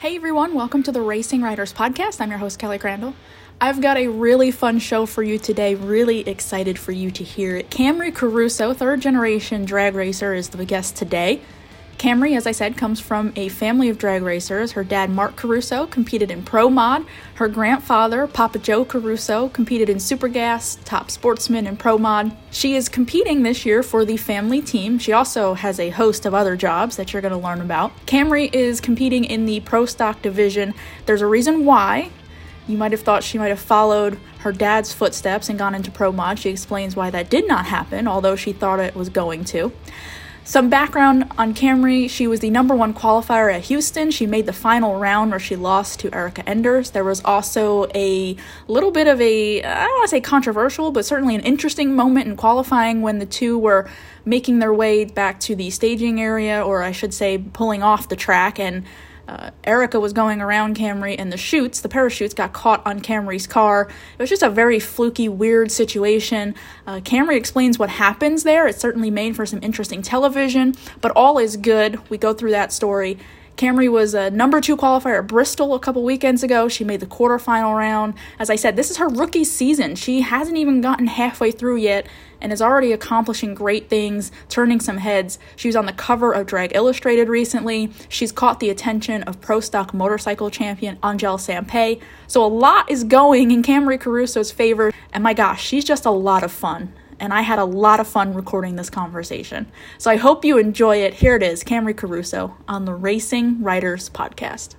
Hey everyone, welcome to the Racing Riders Podcast. I'm your host, Kelly Crandall. I've got a really fun show for you today, really excited for you to hear it. Camry Caruso, third generation drag racer, is the guest today. Camry, as I said, comes from a family of drag racers. Her dad, Mark Caruso, competed in Pro Mod. Her grandfather, Papa Joe Caruso, competed in Supergas, Top Sportsman, and Pro Mod. She is competing this year for the family team. She also has a host of other jobs that you're going to learn about. Camry is competing in the Pro Stock division. There's a reason why. You might have thought she might have followed her dad's footsteps and gone into Pro Mod. She explains why that did not happen, although she thought it was going to. Some background on Camry: she was the number one qualifier at Houston. She made the final round where she lost to Erica Enders. There was also a little bit of a, I don't want to say controversial, but certainly an interesting moment in qualifying when the two were making their way back to the staging area, or I should say pulling off the track, and Erica was going around Camry, and the parachutes got caught on Camry's car. It was just a very fluky, weird situation. Camry explains what happens there. It's certainly made for some interesting television, but all is good. We go through that story. Camry was a number 2 qualifier at Bristol a couple weekends ago. She made the quarterfinal round. As I said, this is her rookie season. She hasn't even gotten halfway through yet and is already accomplishing great things, turning some heads. She was on the cover of Drag Illustrated recently. She's caught the attention of Pro Stock motorcycle champion Angelle Sampey. So a lot is going in Camry Caruso's favor, and my gosh, she's just a lot of fun. And I had a lot of fun recording this conversation. So I hope you enjoy it. Here it is, Camry Caruso on the Racing Riders Podcast.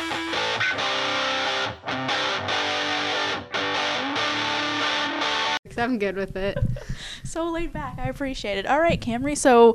I'm good with it. So laid back. I appreciate it. All right, Camry. So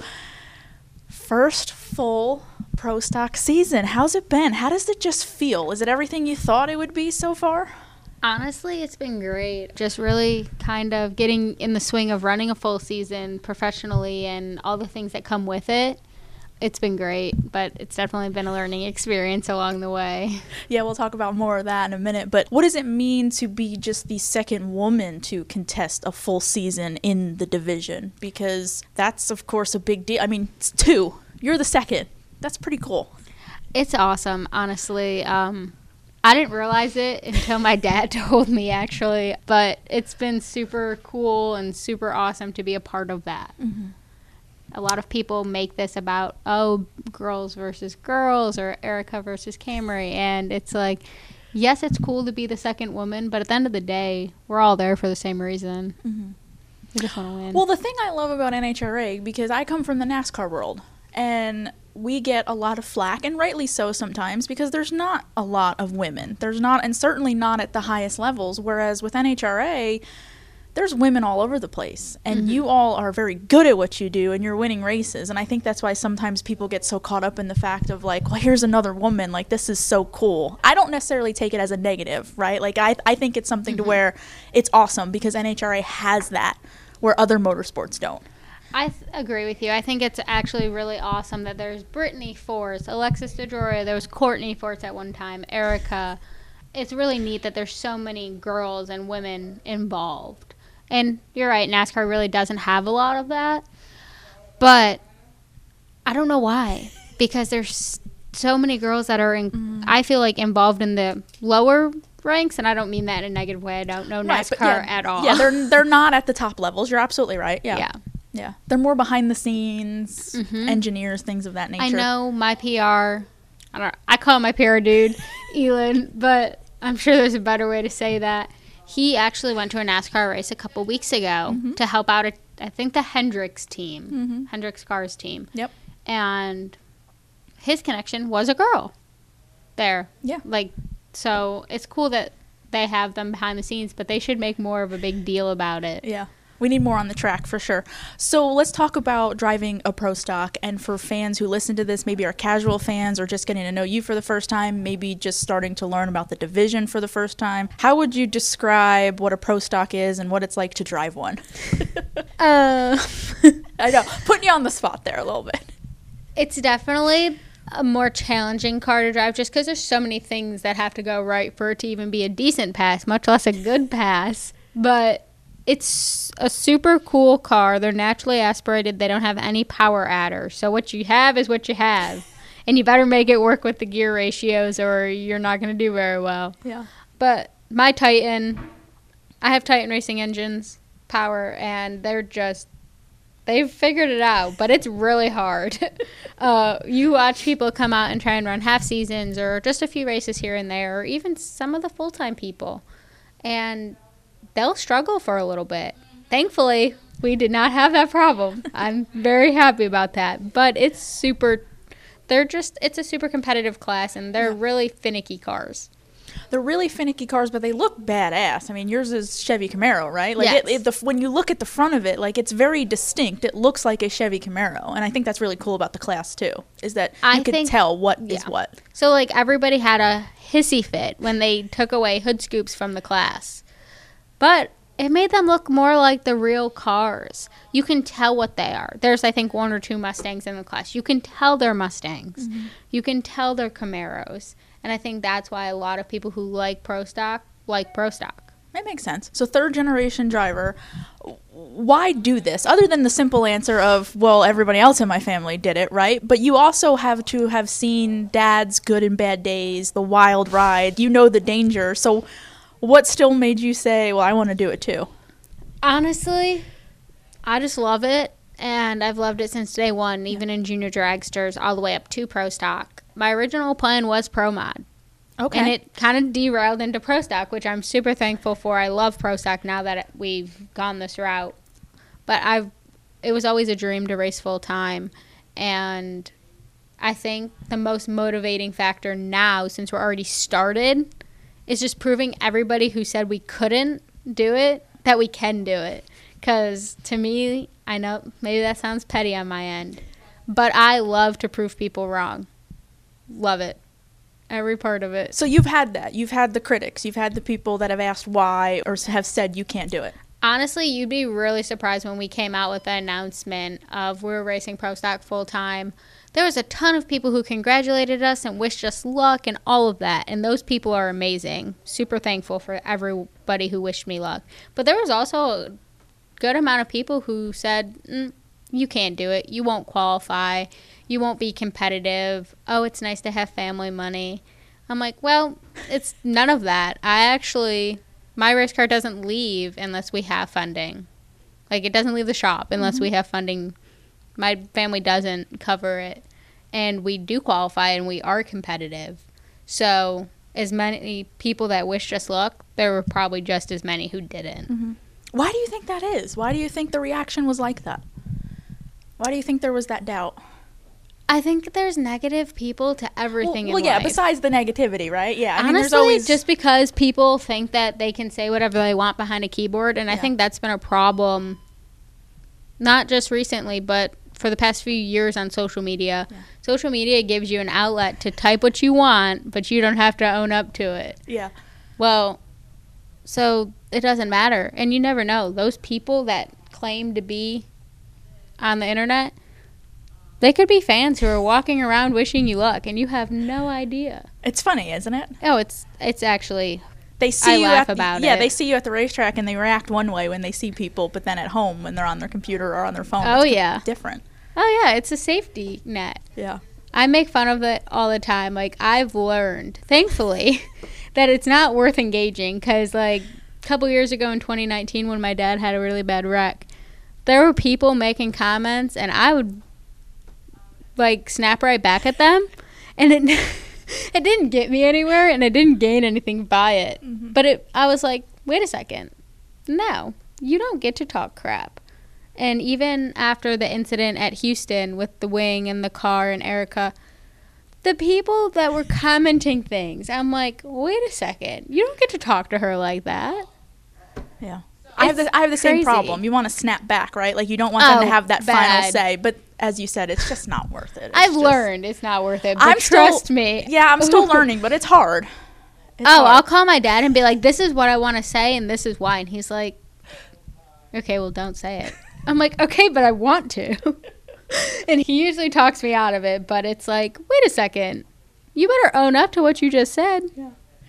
first full Pro Stock season. How's it been? How does it just feel? Is it everything you thought it would be so far? Honestly, it's been great. Just really kind of getting in the swing of running a full season professionally and all the things that come with it. It's been great, but it's definitely been a learning experience along the way. Yeah, we'll talk about more of that in a minute. But what does it mean to be just the second woman to contest a full season in the division? Because that's, of course, a big deal. I mean, it's 2. You're the second. That's pretty cool. It's awesome, honestly. I didn't realize it until my dad told me, actually. But it's been super cool and super awesome to be a part of that. Mm-hmm. A lot of people make this about, girls versus girls or Erica versus Camry. And it's like, yes, it's cool to be the second woman, but at the end of the day, we're all there for the same reason. Mm-hmm. We just want to win. Well, the thing I love about NHRA, because I come from the NASCAR world, and we get a lot of flack, and rightly so sometimes, because there's not a lot of women. There's not, and certainly not at the highest levels, whereas with NHRA, there's women all over the place, and you all are very good at what you do, and you're winning races, and I think that's why sometimes people get so caught up in the fact of, like, well, here's another woman, like, this is so cool. I don't necessarily take it as a negative, right? Like, I think it's something to where it's awesome, because NHRA has that, where other motorsports don't. I agree with you. I think it's actually really awesome that there's Brittany Force, Alexis DeJoria, there was Courtney Force at one time, Erica. It's really neat that there's so many girls and women involved. And you're right, NASCAR really doesn't have a lot of that. But I don't know why. Because there's so many girls that are, I feel like, involved in the lower ranks. And I don't mean that in a negative way. I don't know NASCAR at all. Yeah, they're not at the top levels. You're absolutely right. Yeah. They're more behind the scenes, engineers, things of that nature. I know my PR, I call him my PR dude, Elon, but I'm sure there's a better way to say that. He actually went to a NASCAR race a couple weeks ago to help out, I think, the Hendricks team, Hendricks Cars team. Yep. And his connection was a girl there. Yeah. So it's cool that they have them behind the scenes, but they should make more of a big deal about it. Yeah. We need more on the track for sure. So let's talk about driving a Pro Stock. And for fans who listen to this, maybe are casual fans or just getting to know you for the first time, maybe just starting to learn about the division for the first time, how would you describe what a Pro Stock is and what it's like to drive one? I know, putting you on the spot there a little bit. It's definitely a more challenging car to drive just because there's so many things that have to go right for it to even be a decent pass, much less a good pass. But it's a super cool car. They're naturally aspirated. They don't have any power adders. So what you have is what you have. And you better make it work with the gear ratios or you're not going to do very well. Yeah. But my Titan, I have Titan Racing Engines power, and they've figured it out, but it's really hard. You watch people come out and try and run half seasons or just a few races here and there, or even some of the full-time people, and they'll struggle for a little bit. Thankfully, we did not have that problem. I'm very happy about that. But it's a super competitive class, and they're really finicky cars. They're really finicky cars, but they look badass. I mean, yours is Chevy Camaro, right? Like Yes. when you look at the front of it, like it's very distinct. It looks like a Chevy Camaro, and I think that's really cool about the class too. Is that you can tell what is what. So like everybody had a hissy fit when they took away hood scoops from the class, but it made them look more like the real cars. You can tell what they are. There's, I think, 1 or 2 Mustangs in the class. You can tell they're Mustangs. Mm-hmm. You can tell they're Camaros. And I think that's why a lot of people who like Pro Stock like Pro Stock. That makes sense. So third generation driver, why do this? Other than the simple answer of, well, everybody else in my family did it, right? But you also have to have seen dad's good and bad days, the wild ride. You know the danger. So what still made you say, well, I want to do it too? Honestly, I just love it. And I've loved it since day one, even in junior dragsters, all the way up to Pro Stock. My original plan was Pro Mod. Okay. And it kind of derailed into Pro Stock, which I'm super thankful for. I love Pro Stock now that we've gone this route. But it was always a dream to race full time. And I think the most motivating factor now, since we're already started, is just proving everybody who said we couldn't do it, that we can do it. Because to me, I know maybe that sounds petty on my end, but I love to prove people wrong. Love it. Every part of it. So you've had that. You've had the critics. You've had the people that have asked why or have said you can't do it. Honestly, you'd be really surprised when we came out with the announcement of we're racing Pro Stock full time. There was a ton of people who congratulated us and wished us luck and all of that. And those people are amazing. Super thankful for everybody who wished me luck. But there was also a good amount of people who said, you can't do it. You won't qualify. You won't be competitive. Oh, it's nice to have family money. I'm like, well, it's none of that. My race car doesn't leave unless we have funding. Like, it doesn't leave the shop unless we have funding. My family doesn't cover it. And we do qualify and we are competitive. So as many people that wished us luck, there were probably just as many who didn't. Mm-hmm. Why do you think that is? Why do you think the reaction was like that? Why do you think there was that doubt? I think there's negative people to everything in life. Well, yeah, besides the negativity, right? Yeah, I mean, honestly, there's always just because people think that they can say whatever they want behind a keyboard, and I think that's been a problem, not just recently, but for the past few years on social media. Yeah. Social media gives you an outlet to type what you want, but you don't have to own up to it. Yeah. Well, so it doesn't matter, and you never know. Those people that claim to be on the internet, they could be fans who are walking around wishing you luck, and you have no idea. It's funny, isn't it? Oh, it's actually. They see I you laugh at about it. Yeah, they see you at the racetrack, and they react one way when they see people, but then at home when they're on their computer or on their phone, it's different. Oh yeah, it's a safety net. Yeah. I make fun of it all the time. Like, I've learned, thankfully, that it's not worth engaging, because like a couple years ago in 2019 when my dad had a really bad wreck, there were people making comments, and I would like snap right back at them, and it it didn't get me anywhere, and I didn't gain anything by it. Mm-hmm. But I was like, wait a second, no, you don't get to talk crap. And even after the incident at Houston with the wing and the car and Erica, the people that were commenting things, I'm like, wait a second, you don't get to talk to her like that. Yeah. I have the same problem. You want to snap back, right? Like, you don't want them to have that final say. But as you said, it's just not worth it. I've learned it's not worth it. But trust me. Yeah, I'm still learning, but it's hard. I'll call my dad and be like, this is what I want to say, and this is why. And he's like, okay, well, don't say it. I'm like, okay, but I want to. And he usually talks me out of it. But it's like, wait a second. You better own up to what you just said. Yeah.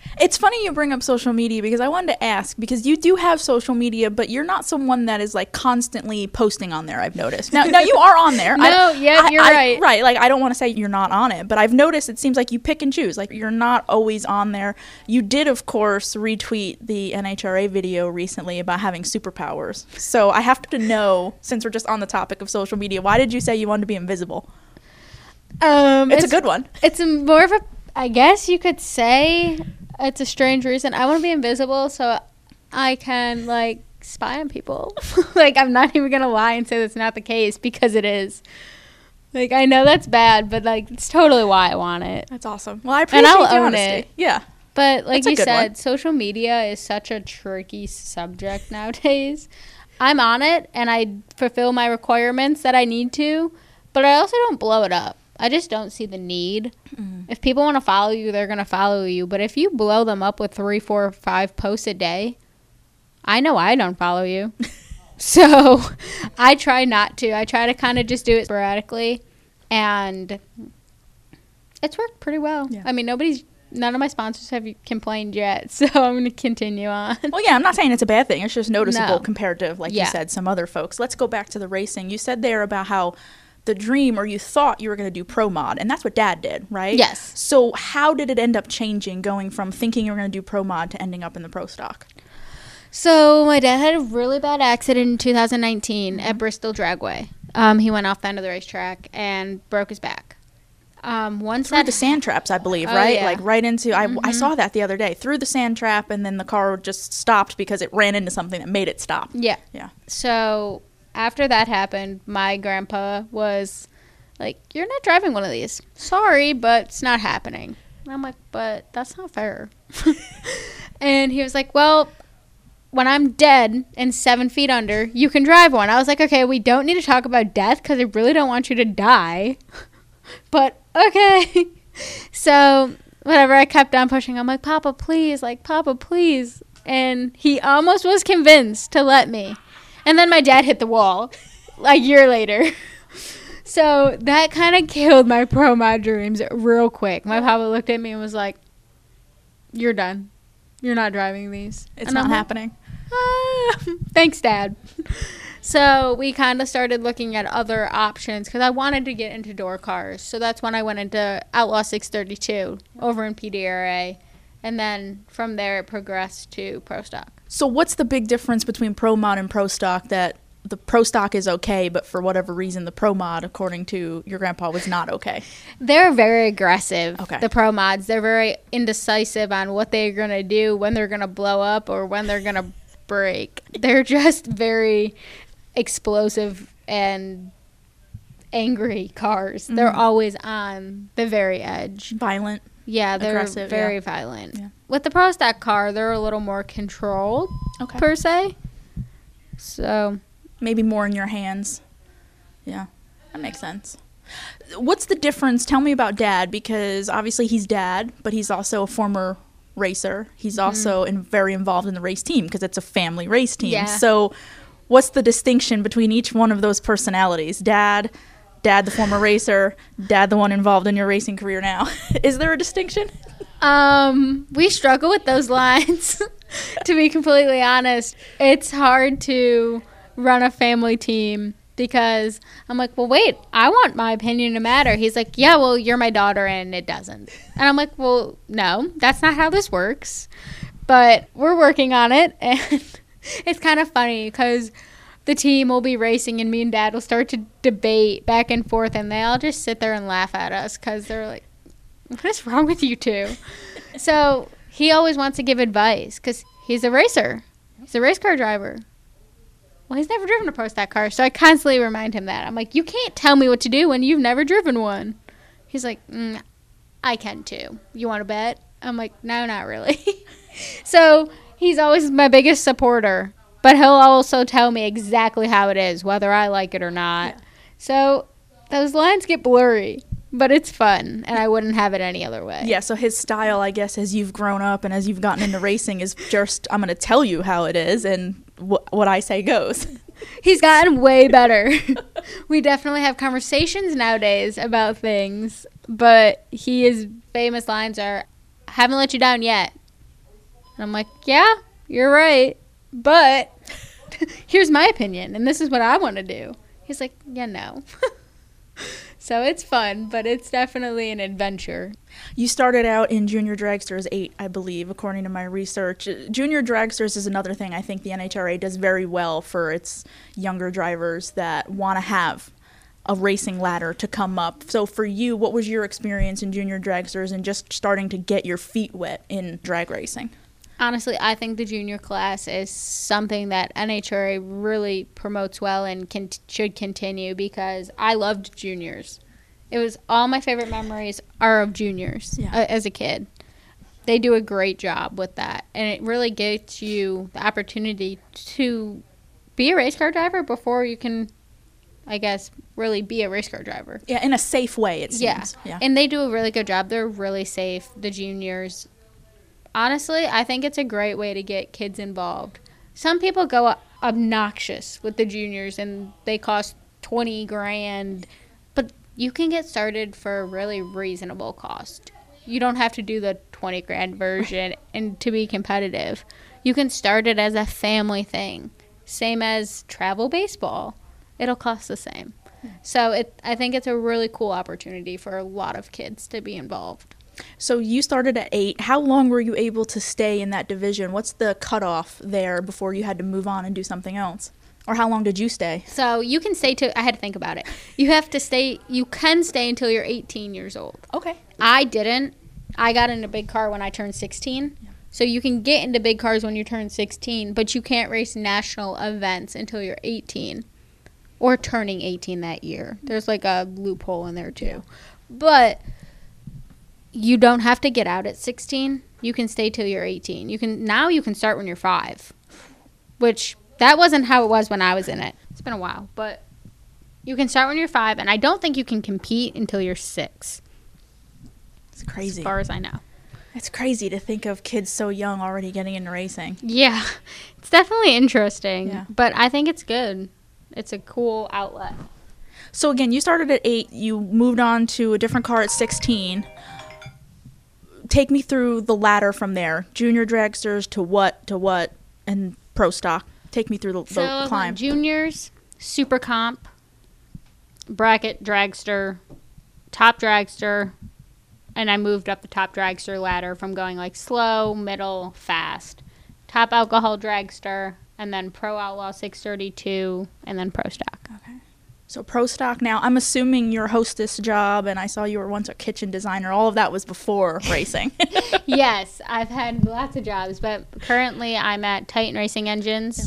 It's funny you bring up social media because I wanted to ask, because you do have social media, but you're not someone that is like constantly posting on there, I've noticed. Now you are on there. You're right. Right, like I don't want to say you're not on it, but I've noticed it seems like you pick and choose. Like you're not always on there. You did, of course, retweet the NHRA video recently about having superpowers. So I have to know, since we're just on the topic of social media, why did you say you wanted to be invisible? It's a good one. It's more of a, I guess you could say, it's a strange reason. I want to be invisible so I can, like, spy on people. Like, I'm not even going to lie and say that's not the case, because it is. Like, I know that's bad, but, like, it's totally why I want it. That's awesome. Well, I appreciate the honesty. It. Yeah. But, like you said, social media is such a tricky subject nowadays. I'm on it, and I fulfill my requirements that I need to, but I also don't blow it up. I just don't see the need. If people want to follow you, they're going to follow you. But if you blow them up with 3, 4, 5 posts a day, I know I don't follow you. So I try not to. I try to kind of just do it sporadically. And it's worked pretty well. Yeah. I mean, none of my sponsors have complained yet. So I'm going to continue on. Well, yeah, I'm not saying it's a bad thing. It's just noticeable compared to, like you said, some other folks. Let's go back to the racing. You said there about how the dream, or you thought you were going to do pro mod, and that's what Dad did, right? Yes. So how did it end up changing, going from thinking you were going to do pro mod to ending up in the pro stock? So my dad had a really bad accident in 2019 at Bristol Dragway. He went off the end of the racetrack and broke his back. Through the sand traps, I believe, right? Yeah. Like right into, I saw that the other day, through the sand trap, and then the car just stopped because it ran into something that made it stop. Yeah. Yeah. So after that happened, my grandpa was like, "You're not driving one of these. Sorry, but it's not happening." And I'm like, "But that's not fair." And he was like, "Well, when I'm dead and 7 feet under, you can drive one." I was like, "Okay, we don't need to talk about death because I really don't want you to die." But okay. So whatever, I kept on pushing. I'm like, "Papa, please, Papa, please." And he almost was convinced to let me. And then my dad hit the wall a year later. So that kind of killed my pro mod dreams real quick. My papa looked at me and was like, "You're done. You're not driving these." It's not happening. Thanks, Dad. So we kind of started looking at other options because I wanted to get into door cars. So that's when I went into Outlaw 632 over in PDRA. And then from there it progressed to pro stock. So what's the big difference between pro mod and pro stock, that the pro stock is okay, but for whatever reason the pro mod, according to your grandpa, was not okay? They're very aggressive, okay. The pro mods. They're very indecisive on what they're going to do, when they're going to blow up or when they're going to break. They're just very explosive and angry cars. Mm-hmm. They're always on the very edge. Violent. Yeah, they're aggressive, very violent. Yeah. With the pro stock car, they're a little more controlled, per se. So maybe more in your hands. Yeah, that makes sense. What's the difference? Tell me about Dad, because obviously he's Dad, but he's also a former racer. He's also very involved in the race team because it's a family race team. Yeah. So what's the distinction between each one of those personalities? Dad, the former racer, Dad, the one involved in your racing career now. Is there a distinction? We struggle with those lines, to be completely honest. It's hard to run a family team because I'm like, well, wait, I want my opinion to matter. He's like, yeah, well, you're my daughter and it doesn't. And I'm like, well, no, that's not how this works. But we're working on it. And it's kind of funny because the team will be racing and me and Dad will start to debate back and forth, and they all just sit there and laugh at us because they're like, what is wrong with you two? So he always wants to give advice because he's a racer. He's a race car driver. Well, he's never driven a pro stock car, so I constantly remind him that. I'm like, you can't tell me what to do when you've never driven one. He's like, I can too. You want to bet? I'm like, no, not really. So he's always my biggest supporter. But he'll also tell me exactly how it is, whether I like it or not. Yeah. So those lines get blurry, but it's fun, and I wouldn't have it any other way. Yeah, so his style, I guess, as you've grown up and as you've gotten into racing is just, I'm going to tell you how it is, and what I say goes. He's gotten way better. We definitely have conversations nowadays about things, but his famous lines are, haven't let you down yet. And I'm like, yeah, you're right. But here's my opinion, and this is what I want to do. He's like, yeah, no. So it's fun, but it's definitely an adventure. You started out in Junior Dragsters 8, I believe, according to my research. Junior Dragsters is another thing I think the NHRA does very well for its younger drivers that want to have a racing ladder to come up. So for you, what was your experience in Junior Dragsters and just starting to get your feet wet in drag racing? Honestly, I think the junior class is something that NHRA really promotes well and should continue, because I loved juniors. It was all my favorite memories are of juniors as a kid. They do a great job with that, and it really gets you the opportunity to be a race car driver before you can, I guess, really be a race car driver. Yeah, in a safe way, it seems. Yeah, and they do a really good job. They're really safe, the juniors. Honestly, I think it's a great way to get kids involved. Some people go obnoxious with the juniors and they cost $20,000, but you can get started for a really reasonable cost. You don't have to do the $20,000 version and to be competitive. You can start it as a family thing, same as travel baseball. It'll cost the same. So I think it's a really cool opportunity for a lot of kids to be involved. So you started at 8. How long were you able to stay in that division? What's the cutoff there before you had to move on and do something else? Or how long did you stay? So you can stay I had to think about it. You can stay until you're 18 years old. Okay. I didn't. I got in a big car when I turned 16. Yeah. So you can get into big cars when you turn 16, but you can't race national events until you're 18 or turning 18 that year. There's like a loophole in there too. Yeah. But you don't have to get out at 16. You can stay till you're 18. You can start when you're 5, which that wasn't how it was when I was in it. It's been a while, but you can start when you're 5, and I don't think you can compete until you're 6. It's crazy. As far as I know. It's crazy to think of kids so young already getting into racing. Yeah, it's definitely interesting, but I think it's good. It's a cool outlet. So again, you started at 8. You moved on to a different car at 16. Take me through the ladder from there. Junior dragsters to what, and pro stock. Take me through the climb. Juniors, super comp, bracket dragster, top dragster, and I moved up the top dragster ladder from going like slow, middle, fast. Top alcohol dragster, and then pro outlaw 632, and then pro stock. Okay. So pro stock now, I'm assuming your hostess job, and I saw you were once a kitchen designer, all of that was before racing. Yes, I've had lots of jobs, but currently I'm at Titan Racing Engines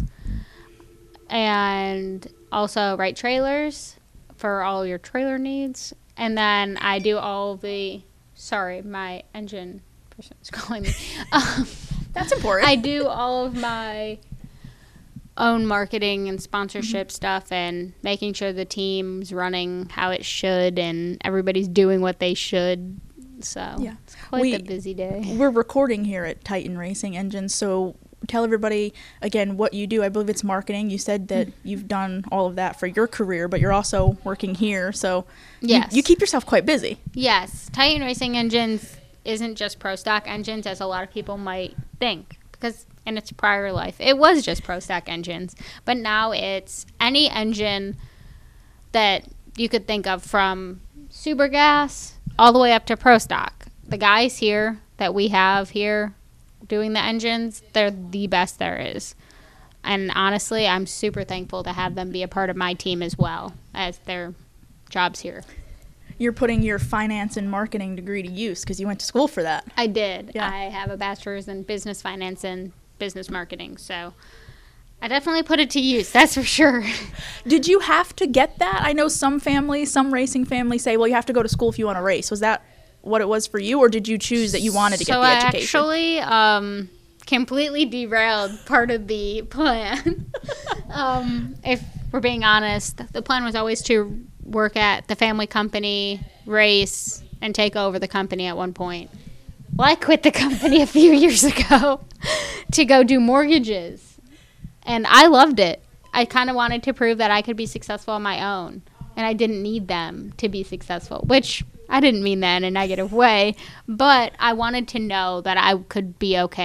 and also write trailers for all your trailer needs. And then I do all the, sorry, my engine person's calling me. That's important. I do all of my own marketing and sponsorship stuff and making sure the team's running how it should and everybody's doing what they should. So it's quite a busy day. We're recording here at Titan Racing Engines, so tell everybody again what you do. I believe it's marketing. You said that you've done all of that for your career, but you're also working here, so you keep yourself quite busy. Yes. Titan Racing Engines isn't just pro stock engines as a lot of people might think, because in its prior life, it was just pro stock engines. But now it's any engine that you could think of, from super gas all the way up to pro stock. The guys here that we have here doing the engines, they're the best there is. And honestly, I'm super thankful to have them be a part of my team as well as their jobs here. You're putting your finance and marketing degree to use because you went to school for that. I did. Yeah. I have a bachelor's in business finance and business marketing, so I definitely put it to use, that's for sure. Did you have to get that? I know some racing families say, well, you have to go to school if you want to race. Was that what it was for you, or did you choose that you wanted to get the education? So I actually completely derailed part of the plan. If we're being honest, the plan was always to work at the family company, race, and take over the company at one point. Well, I quit the company a few years ago to go do mortgages, and I loved it. I kind of wanted to prove that I could be successful on my own, and I didn't need them to be successful, which I didn't mean that in a negative way, but I wanted to know that I could be okay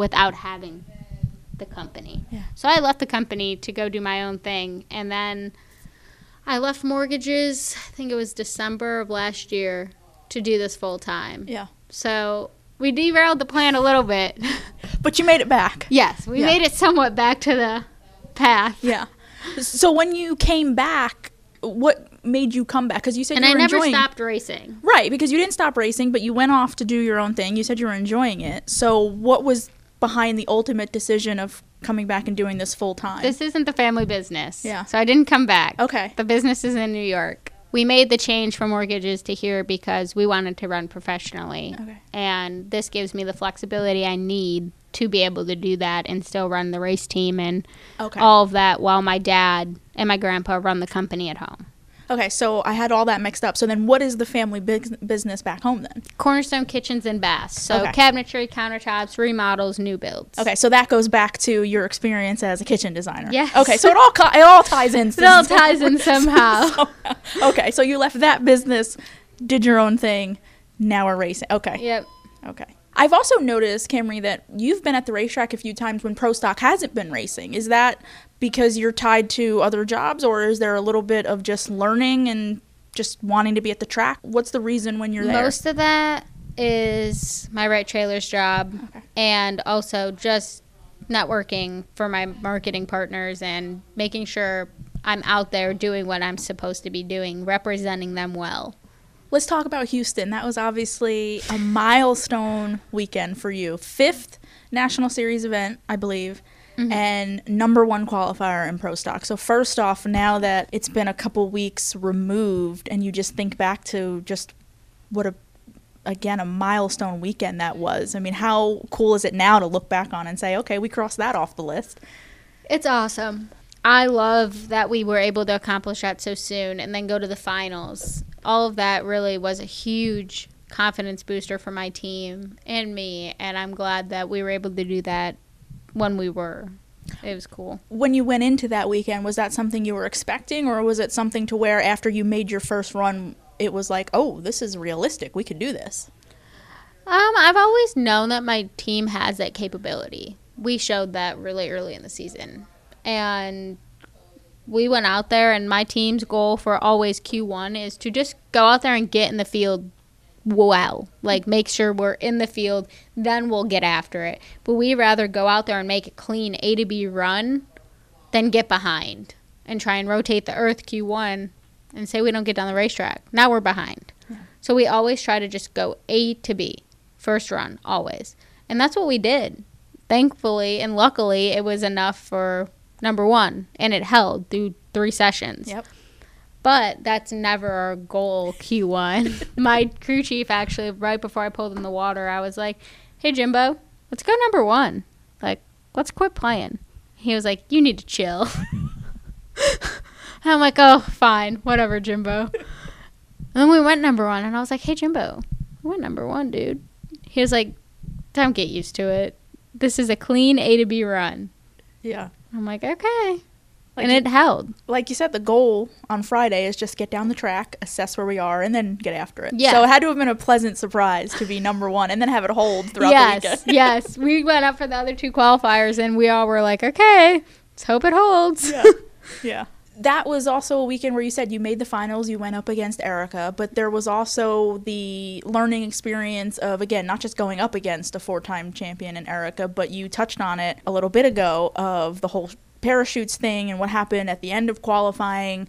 without having the company. Yeah. So I left the company to go do my own thing, and then I left mortgages, I think it was December of last year, to do this full time. Yeah. So we derailed the plan a little bit. But you made it back. Yes, we made it somewhat back to the path. Yeah. So when you came back, what made you come back? Because you said and you were I never enjoying... stopped racing. Right, because you didn't stop racing, but you went off to do your own thing. You said you were enjoying it. So what was behind the ultimate decision of coming back and doing this full time? This isn't the family business. Yeah. So I didn't come back. Okay. The business is in New York. We made the change from mortgages to here because we wanted to run professionally. Okay. And this gives me the flexibility I need to be able to do that and still run the race team and all of that while my dad and my grandpa run the company at home. Okay, so I had all that mixed up. So then what is the family business back home then? Cornerstone Kitchens and Baths. So Okay. cabinetry, countertops, remodels, new builds. Okay, so that goes back to your experience as a kitchen designer. Yes. Okay, so it all ties in. It all ties in somehow. Okay, so you left that business, did your own thing, now we're racing. Okay. Yep. Okay. I've also noticed, Camry, that you've been at the racetrack a few times when Pro Stock hasn't been racing. Is that because you're tied to other jobs, or is there a little bit of just learning and just wanting to be at the track? What's the reason when you're there? Most of that is my right trailer's job, and also just networking for my marketing partners and making sure I'm out there doing what I'm supposed to be doing, representing them well. Let's talk about Houston. That was obviously a milestone weekend for you. 5th National Series event, I believe, and number 1 qualifier in Pro Stock. So first off, now that it's been a couple weeks removed and you just think back to just what a milestone weekend that was. I mean, how cool is it now to look back on and say, okay, we crossed that off the list? It's awesome. I love that we were able to accomplish that so soon and then go to the finals. All of that really was a huge confidence booster for my team and me, and I'm glad that we were able to do that when we were. It was cool. When you went into that weekend, was that something you were expecting, or was it something to where after you made your first run, it was like, oh, this is realistic, we could do this? I've always known that my team has that capability. We showed that really early in the season. And we went out there, and my team's goal for always Q1 is to just go out there and get in the field well. Like, make sure we're in the field, then we'll get after it. But we rather go out there and make a clean A to B run than get behind and try and rotate the earth Q1 and say we don't get down the racetrack. Now we're behind. Yeah. So we always try to just go A to B, first run, always. And that's what we did. Thankfully and luckily, it was enough for number 1, and it held through 3 sessions. Yep. But that's never our goal, Q1. My crew chief, actually, right before I pulled in the water, I was like, hey, Jimbo, let's go number 1. Like, let's quit playing. He was like, you need to chill. And I'm like, oh, fine, whatever, Jimbo. And then we went number 1, and I was like, hey, Jimbo, we went number 1, dude. He was like, don't get used to it. This is a clean A to B run. Yeah. I'm like, okay. And it held. Like you said, the goal on Friday is just get down the track, assess where we are, and then get after it. Yeah. So it had to have been a pleasant surprise to be number 1 and then have it hold throughout the weekend. Yes. We went up for the other 2 qualifiers, and we all were like, okay, let's hope it holds. Yeah. Yeah. That was also a weekend where you said you made the finals, you went up against Erica, but there was also the learning experience of, again, not just going up against a 4-time champion in Erica, but you touched on it a little bit ago of the whole parachutes thing and what happened at the end of qualifying.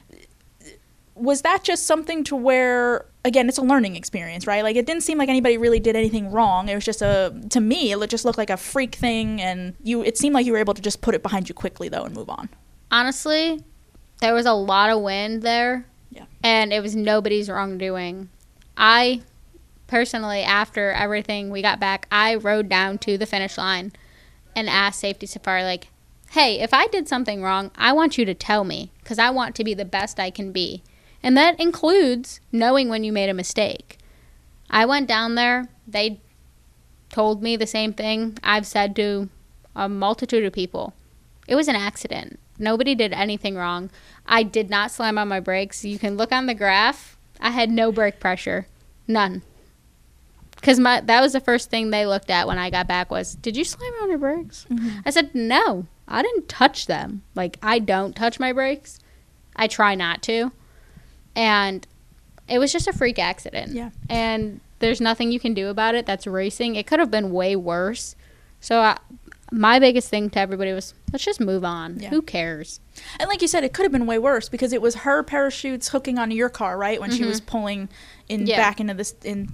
Was that just something to where, again, it's a learning experience, right? Like, it didn't seem like anybody really did anything wrong. It was just to me, it just looked like a freak thing, and it seemed like you were able to just put it behind you quickly, though, and move on. Honestly, there was a lot of wind there, and it was nobody's wrongdoing. I, personally, after everything we got back, I rode down to the finish line and asked Safety Safari, like, hey, if I did something wrong, I want you to tell me, because I want to be the best I can be. And that includes knowing when you made a mistake. I went down there. They told me the same thing I've said to a multitude of people. It was an accident. Nobody did anything wrong. I did not slam on my brakes. You can look on the graph. I had no brake pressure. None. because that was the first thing they looked at when I got back was, did you slam on your brakes? Mm-hmm. I said, no, I didn't touch them. Like, I don't touch my brakes. I try not to. And it was just a freak accident. Yeah. And there's nothing you can do about it. That's racing. It could have been way worse. So my biggest thing to everybody was, let's just move on. Yeah. Who cares? And like you said, it could have been way worse because it was her parachutes hooking onto your car, right? When she was pulling back into this, and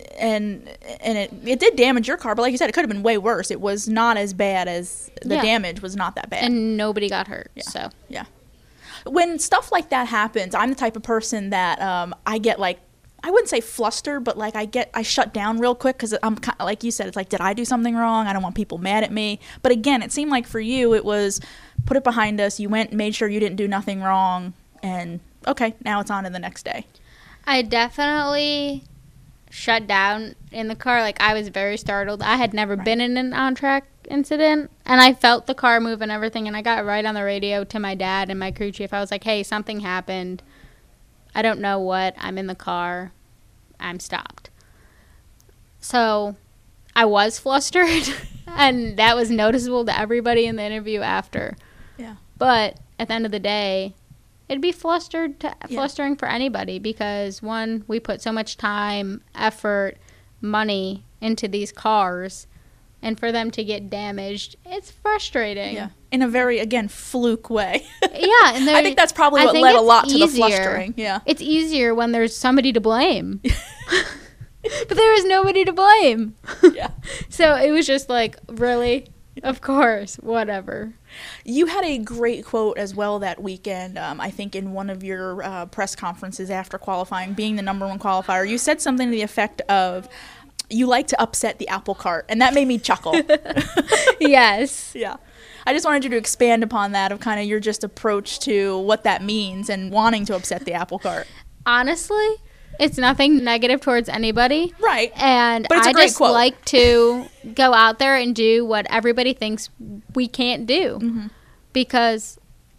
it did damage your car. But like you said, it could have been way worse. It was not as bad as the damage was not that bad, and nobody got hurt. Yeah. So yeah, when stuff like that happens, I'm the type of person that I get like, I wouldn't say flustered, but like I shut down real quick because I'm kind of, like you said, it's like, did I do something wrong? I don't want people mad at me. But again, it seemed like for you, it was put it behind us. You went and made sure you didn't do nothing wrong. And okay, now it's on to the next day. I definitely shut down in the car. Like, I was very startled. I had never been in an on-track incident, and I felt the car move and everything, and I got right on the radio to my dad and my crew chief. I was like, hey, something happened. I don't know what. I'm in the car. I'm stopped. So I was flustered, and that was noticeable to everybody in the interview after. Yeah. But at the end of the day, it'd be flustering for anybody because, one, we put so much time, effort, money into these cars, and for them to get damaged, it's frustrating. Yeah. In a very, again, fluke way. Yeah. And I think that's probably what led a lot to the flustering. Yeah. It's easier when there's somebody to blame. But there was nobody to blame. Yeah. So it was just like, really? Of course. Whatever. You had a great quote as well that weekend, I think in one of your press conferences after qualifying, being the number one qualifier. You said something to the effect of, you like to upset the apple cart, and that made me chuckle. Yes. Yeah. I just wanted you to expand upon that, of kind of your just approach to what that means and wanting to upset the apple cart. Honestly, it's nothing negative towards anybody. Right. And but it's a great quote. Like to go out there and do what everybody thinks we can't do. Mm-hmm. Because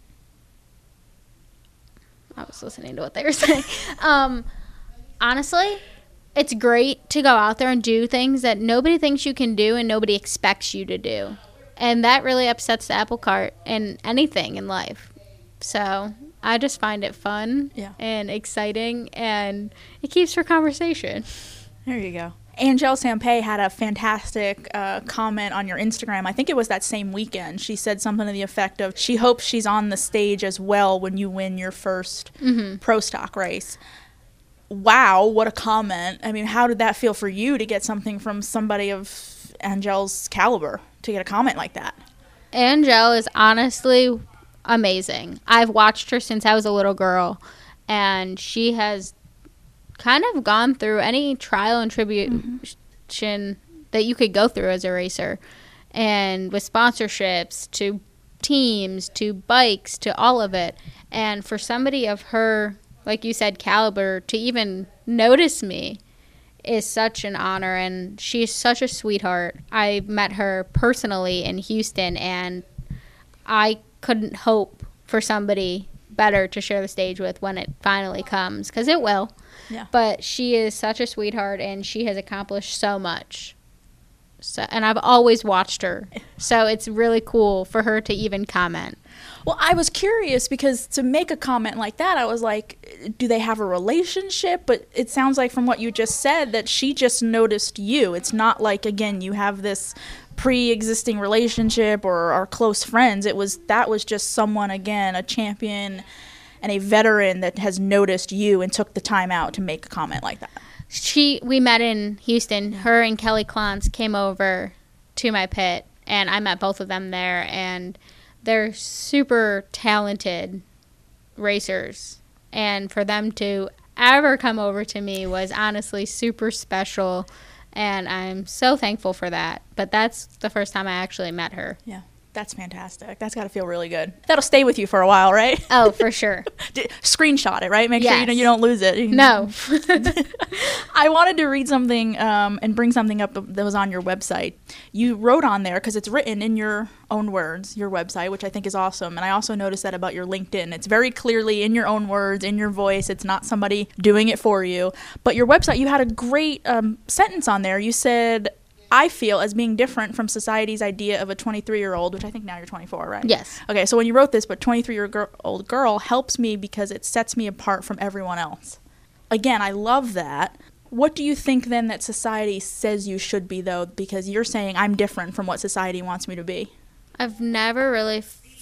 I was listening to what they were saying. Honestly, it's great to go out there and do things that nobody thinks you can do and nobody expects you to do. And that really upsets the apple cart in anything in life. So I just find it fun and exciting, and it keeps for conversation. There you go. Angelle Sampey had a fantastic comment on your Instagram. I think it was that same weekend. She said something to the effect of, she hopes she's on the stage as well when you win your first pro stock race. Wow, what a comment. I mean, how did that feel for you to get something from somebody of Angelle's caliber, to get a comment like that? Angelle is honestly amazing. I've watched her since I was a little girl, and she has kind of gone through any trial and tribulation that you could go through as a racer, and with sponsorships to teams to bikes to all of it. And for somebody of her, like you said, caliber, to even notice me is such an honor, and she's such a sweetheart. I met her personally in Houston, and I couldn't hope for somebody better to share the stage with when it finally comes, because it will. Yeah. But she is such a sweetheart, and she has accomplished so much. So, and I've always watched her, so it's really cool for her to even comment. Well, I was curious because to make a comment like that, I was like, do they have a relationship? But it sounds like from what you just said that she just noticed you. It's not like, again, you have this pre-existing relationship or are close friends. That was just someone, again, a champion and a veteran that has noticed you and took the time out to make a comment like that. We met in Houston. Her and Kelly Klontz came over to my pit, and I met both of them there, and they're super talented racers. And for them to ever come over to me was honestly super special, and I'm so thankful for that. But that's the first time I actually met her. Yeah. That's fantastic. That's got to feel really good. That'll stay with you for a while, right? Oh, for sure. Screenshot it, right? Make sure Yes. you don't lose it. No. I wanted to read something and bring something up that was on your website. You wrote on there, because it's written in your own words, your website, which I think is awesome. And I also noticed that about your LinkedIn. It's very clearly in your own words, in your voice. It's not somebody doing it for you. But your website, you had a great sentence on there. You said, I feel as being different from society's idea of a 23-year-old, which I think now you're 24, right? Yes. Okay, so when you wrote this, but 23-year-old girl helps me because it sets me apart from everyone else. Again, I love that. What do you think then that society says you should be, though? Because you're saying I'm different from what society wants me to be. I've never really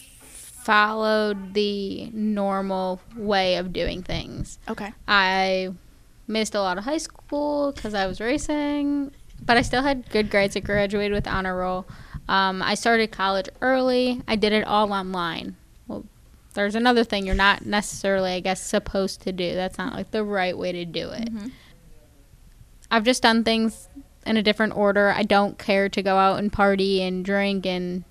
followed the normal way of doing things. Okay. I missed a lot of high school because I was racing, but I still had good grades. I graduated with honor roll. I started college early. I did it all online. Well, there's another thing you're not necessarily, I guess, supposed to do. That's not like the right way to do it. Mm-hmm. I've just done things in a different order. I don't care to go out and party and drink, and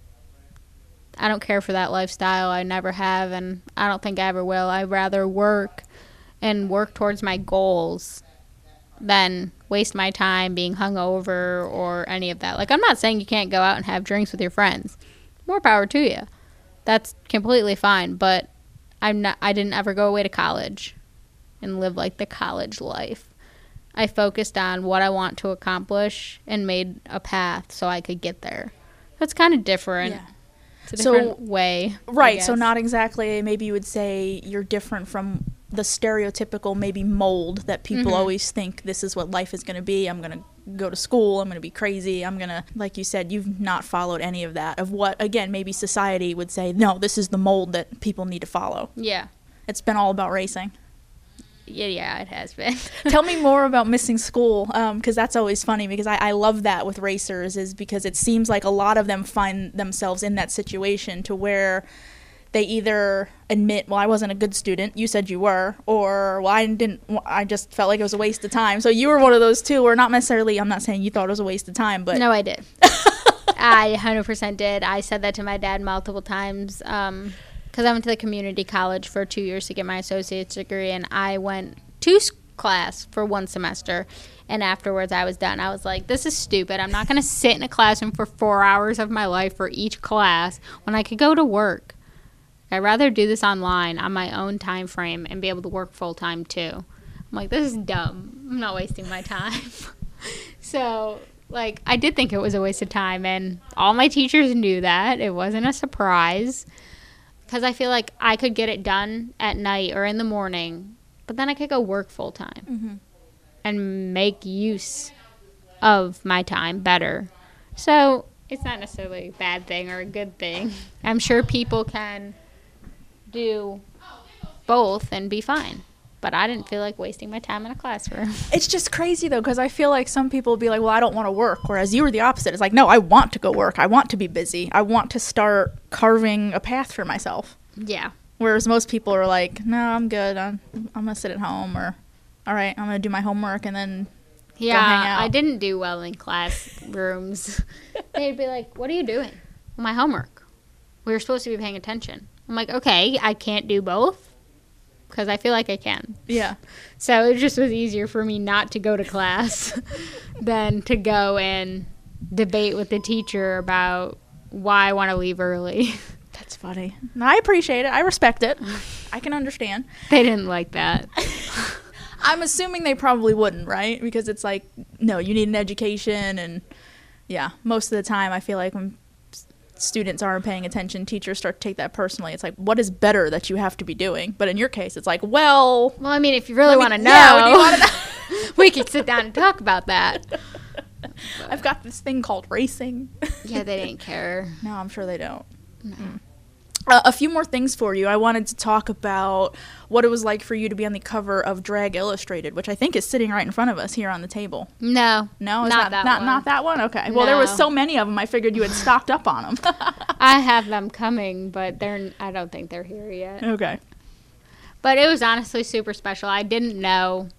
I don't care for that lifestyle. I never have, and I don't think I ever will. I'd rather work and work towards my goals than waste my time being hungover or any of that. Like, I'm not saying you can't go out and have drinks with your friends. More power to you. That's completely fine, but I didn't ever go away to college and live like the college life. I focused on what I want to accomplish and made a path so I could get there. That's kind of different. Yeah. It's a different way. Right, so not exactly, maybe you would say you're different from the stereotypical maybe mold that people always think this is what life is going to be. I'm going to go to school. I'm going to be crazy. I'm going to, like you said, you've not followed any of that, of what, again, maybe society would say, no, this is the mold that people need to follow. Yeah. It's been all about racing. Yeah, it has been. Tell me more about missing school, because that's always funny, because I love that with racers, is because it seems like a lot of them find themselves in that situation to where they either admit, well, I wasn't a good student, you said you were, or, well, I just felt like it was a waste of time. So you were one of those two, or not necessarily, I'm not saying you thought it was a waste of time, but... No, I did. I 100% did. I said that to my dad multiple times, because I went to the community college for 2 years to get my associate's degree, and I went to class for 1 semester, and afterwards I was done. I was like, this is stupid. I'm not going to sit in a classroom for 4 hours of my life for each class when I could go to work. I'd rather do this online on my own time frame and be able to work full-time too. I'm like, this is dumb. I'm not wasting my time. So, like, I did think it was a waste of time, and all my teachers knew that. It wasn't a surprise, because I feel like I could get it done at night or in the morning, but then I could go work full-time and make use of my time better. So it's not necessarily a bad thing or a good thing. I'm sure people can do both and be fine, but I didn't feel like wasting my time in a classroom. It's just crazy, though, because I feel like some people will be like, well, I don't want to work, whereas you were the opposite. It's like, no, I want to go work. I want to be busy. I want to start carving a path for myself. Yeah. Whereas most people are like, no, I'm good. I'm going to sit at home, or, all right, I'm going to do my homework and then go hang out. I didn't do well in classrooms. They'd be like, what are you doing? Well, my homework. We were supposed to be paying attention. I'm like, okay, I can't do both because I feel like I can. Yeah. So it just was easier for me not to go to class than to go and debate with the teacher about why I want to leave early. That's funny. No, I appreciate it. I respect it. I can understand. They didn't like that. I'm assuming they probably wouldn't, right? Because it's like, no, you need an education, and yeah, most of the time I feel like when students aren't paying attention, teachers start to take that personally. It's like, what is better that you have to be doing? But in your case, it's like, well, I mean, if you really want to know, we could sit down and talk about that. I've got this thing called racing. Yeah, they didn't care. No, I'm sure they don't. No. A few more things for you. I wanted to talk about what it was like for you to be on the cover of Drag Illustrated, which I think is sitting right in front of us here on the table. No, it's not that one. Not that one? Okay. Well, there was so many of them, I figured you had stocked up on them. I have them coming, but I don't think they're here yet. Okay. But it was honestly super special. I didn't know.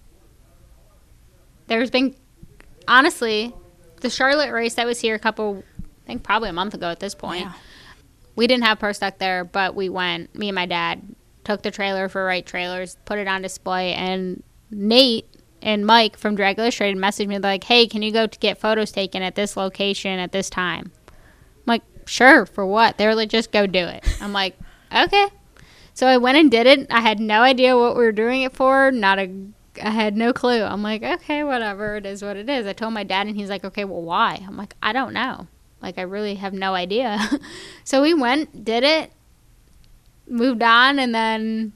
There's been, honestly, the Charlotte race that was here probably a month ago at this point. We didn't have Pro Stock there, but we went. Me and my dad took the trailer for Right Trailers, put it on display, and Nate and Mike from Drag Illustrated messaged me like, hey, can you go to get photos taken at this location at this time? I'm like, sure, for what? They were like, just go do it. I'm like, okay. So I went and did it. I had no idea what we were doing it for. I had no clue. I'm like, okay, whatever. It is what it is. I told my dad, and he's like, okay, well, why? I'm like, I don't know. Like, I really have no idea. So we went, did it, moved on, and then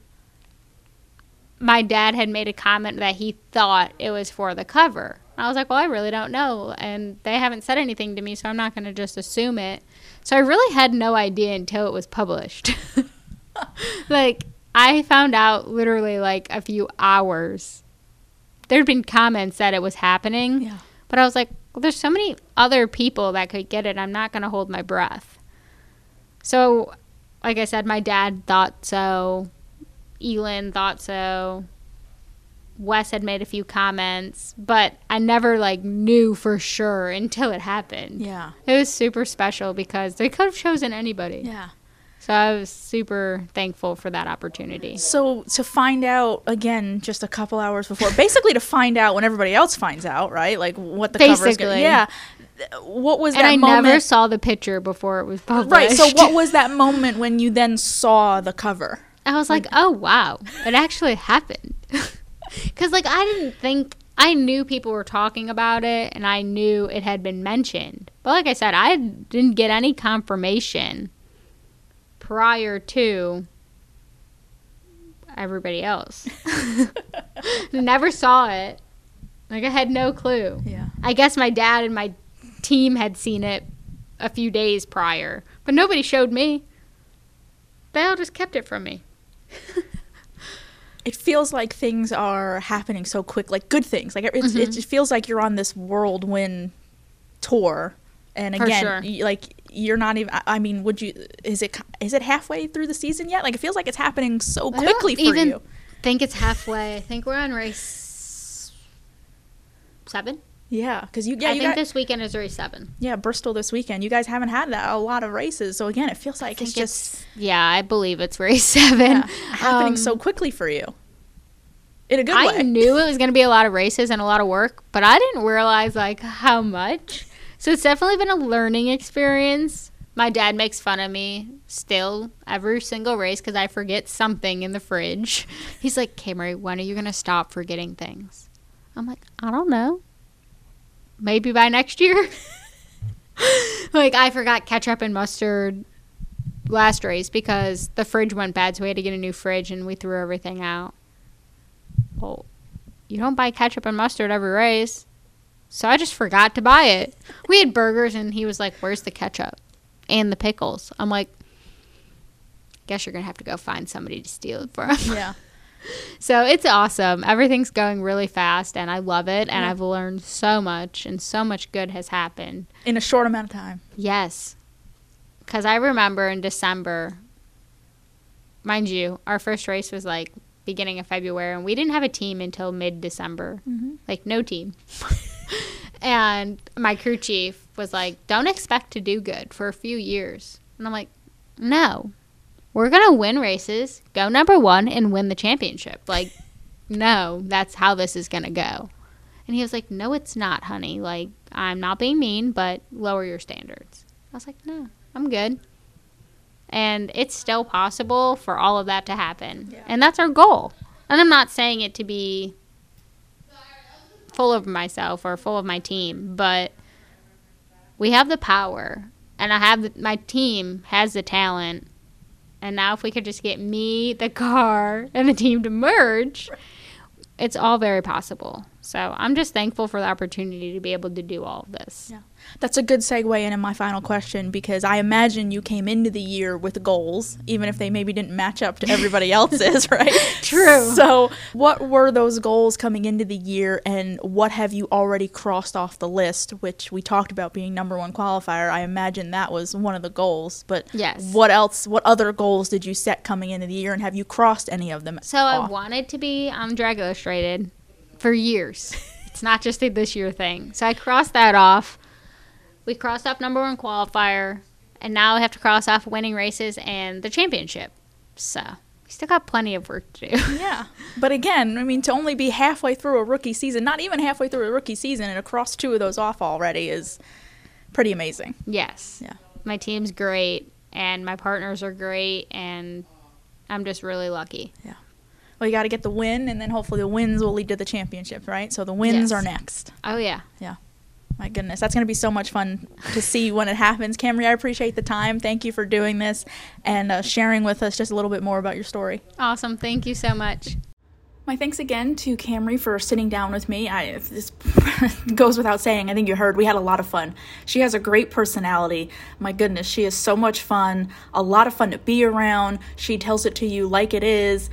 my dad had made a comment that he thought it was for the cover. I was like, well, I really don't know, and they haven't said anything to me, so I'm not going to just assume it. So I really had no idea until it was published. Like, I found out literally like a few hours. There'd been comments that it was happening, Yeah. but I was like, well, there's so many other people that could get it. I'm not going to hold my breath. So, like I said, my dad thought so. Elin thought so. Wes had made a few comments, but I never like knew for sure until it happened. Yeah. It was super special because they could have chosen anybody. Yeah. So I was super thankful for that opportunity. So to find out, again, just a couple hours before, basically to find out when everybody else finds out, right? Like what the cover is going to Basically. Yeah. What was And that I moment? never saw the picture before it was published. Right. So what was that moment when you then saw the cover? I was like, oh, wow. It actually happened. Because, like, I knew people were talking about it, and I knew it had been mentioned. But like I said, I didn't get any confirmation prior to everybody else. Never saw it. Like, I had no clue. Yeah. I guess my dad and my team had seen it a few days prior, but nobody showed me. They all just kept it from me. It feels like things are happening so quick, like good things. Like it just feels like you're on this whirlwind tour, and For again, sure. like you're not even. I mean, would you? Is it halfway through the season yet? Like it feels like it's happening so quickly for even you. think it's halfway. I think we're on race 7. Yeah, because I think this weekend is race 7. Yeah, Bristol this weekend. You guys haven't had a lot of races, so again, it feels like it's just I believe it's race 7. happening so quickly for you. In a good way. I knew it was going to be a lot of races and a lot of work, but I didn't realize like how much. So it's definitely been a learning experience. My dad makes fun of me still every single race because I forget something in the fridge. He's like, Camry, when are you going to stop forgetting things? I'm like, I don't know. Maybe by next year. Like, I forgot ketchup and mustard last race because the fridge went bad, so we had to get a new fridge, and we threw everything out. Well, you don't buy ketchup and mustard every race. So I just forgot to buy it. We had burgers, and he was like, where's the ketchup? And the pickles. I'm like, guess you're going to have to go find somebody to steal it from. Yeah. So it's awesome. Everything's going really fast, and I love it, and I've learned so much, and so much good has happened. In a short amount of time. Yes. Because I remember in December, mind you, our first race was like beginning of February, and we didn't have a team until mid-December. Like, no team. And my crew chief was like, don't expect to do good for a few years. And I'm like, no. We're going to win races, go number 1, and win the championship. Like, no, that's how this is going to go. And he was like, no, it's not, honey. Like, I'm not being mean, but lower your standards. I was like, no, I'm good. And it's still possible for all of that to happen. Yeah. And that's our goal. And I'm not saying it to be full of myself or full of my team, but we have the power. And my team has the talent. And now if we could just get me, the car, and the team to merge, it's all very possible. So I'm just thankful for the opportunity to be able to do all of this. Yeah. That's a good segue into my final question, because I imagine you came into the year with goals, even if they maybe didn't match up to everybody else's, right? True. So what were those goals coming into the year, and what have you already crossed off the list, which we talked about being number 1 qualifier. I imagine that was one of the goals. But yes. What other goals did you set coming into the year, and have you crossed any of them So off? I wanted to be on Drag Illustrated for years. It's not just a this year thing. So I crossed that off. We crossed off number 1 qualifier. And now I have to cross off winning races and the championship. So we still got plenty of work to do. Yeah. But again, I mean, to only be halfway through a rookie season, not even halfway through a rookie season, and across 2 of those off already is pretty amazing. Yes. Yeah. My team's great, and my partners are great, and I'm just really lucky. Yeah. Well, you got to get the win, and then hopefully the wins will lead to the championship, right? So the wins are next. Oh, yeah. Yeah. My goodness, that's going to be so much fun to see when it happens. Camry, I appreciate the time. Thank you for doing this and sharing with us just a little bit more about your story. Awesome. Thank you so much. My thanks again to Camry for sitting down with me. This goes without saying. I think you heard we had a lot of fun. She has a great personality. My goodness, she is so much fun. A lot of fun to be around. She tells it to you like it is.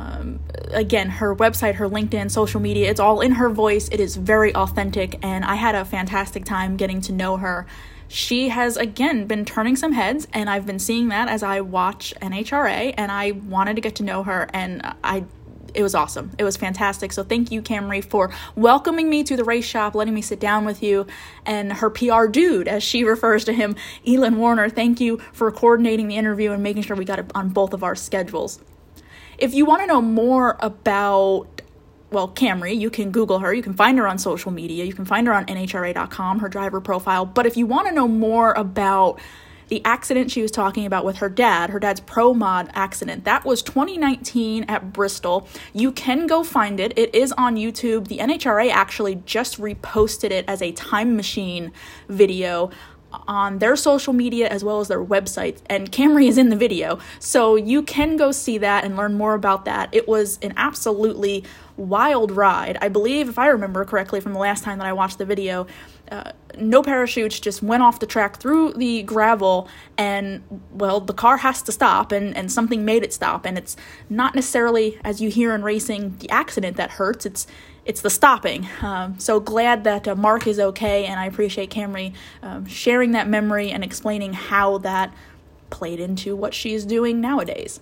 Again, her website, her LinkedIn, social media, it's all in her voice. It is very authentic, and I had a fantastic time getting to know her. She has, again, been turning some heads, and I've been seeing that as I watch NHRA, and I wanted to get to know her, and it was awesome. It was fantastic. So thank you, Camry, for welcoming me to the race shop, letting me sit down with you, and her PR dude, as she refers to him, Elon Warner. Thank you for coordinating the interview and making sure we got it on both of our schedules. If you want to know more about, well, Camry, you can Google her. You can find her on social media. You can find her on NHRA.com, her driver profile. But if you want to know more about the accident she was talking about with her dad's Pro Mod accident, that was 2019 at Bristol. You can go find it. It is on YouTube. The NHRA actually just reposted it as a time machine video on their social media as well as their website, and Camry is in the video, so you can go see that and learn more about that. It was an absolutely wild ride. I believe, if I remember correctly from the last time that I watched the video, no parachutes, just went off the track through the gravel, and, well, the car has to stop, and something made it stop, and it's not necessarily, as you hear in racing, the accident that hurts, it's the stopping. So glad that Mark is okay, and I appreciate Camry sharing that memory and explaining how that played into what she's doing nowadays.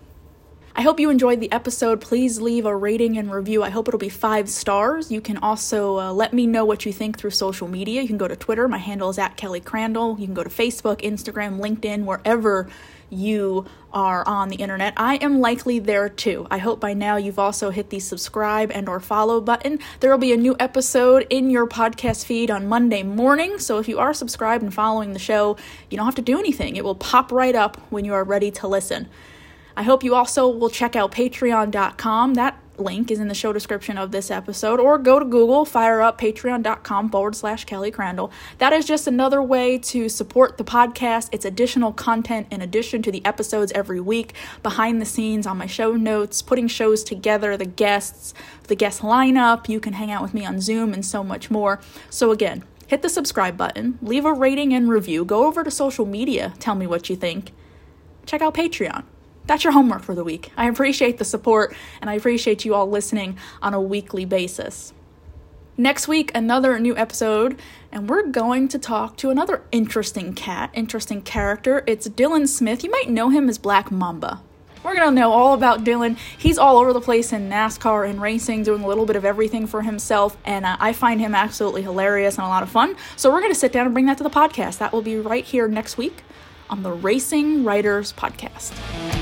I hope you enjoyed the episode. Please leave a rating and review. I hope it'll be 5 stars. You can also let me know what you think through social media. You can go to Twitter. My handle is @KellyCrandall. You can go to Facebook, Instagram, LinkedIn, wherever you are on the internet. I am likely there too. I hope by now you've also hit the subscribe and or follow button. There will be a new episode in your podcast feed on Monday morning. So if you are subscribed and following the show, you don't have to do anything. It will pop right up when you are ready to listen. I hope you also will check out patreon.com. That link is in the show description of this episode, or go to Google, fire up patreon.com/Kelly Crandall. That is just another way to support the podcast. It's additional content in addition to the episodes every week, behind the scenes on my show notes, putting shows together, the guest lineup. You can hang out with me on Zoom and so much more. So again, hit the subscribe button, leave a rating and review, go over to social media, tell me what you think. Check out Patreon. That's your homework for the week. I appreciate the support, and I appreciate you all listening on a weekly basis. Next week, another new episode, and we're going to talk to another interesting character. It's Dylan Smith. You might know him as Black Mamba. We're going to know all about Dylan. He's all over the place in NASCAR and racing, doing a little bit of everything for himself, and I find him absolutely hilarious and a lot of fun. So we're going to sit down and bring that to the podcast. That will be right here next week on the Racing Writers Podcast.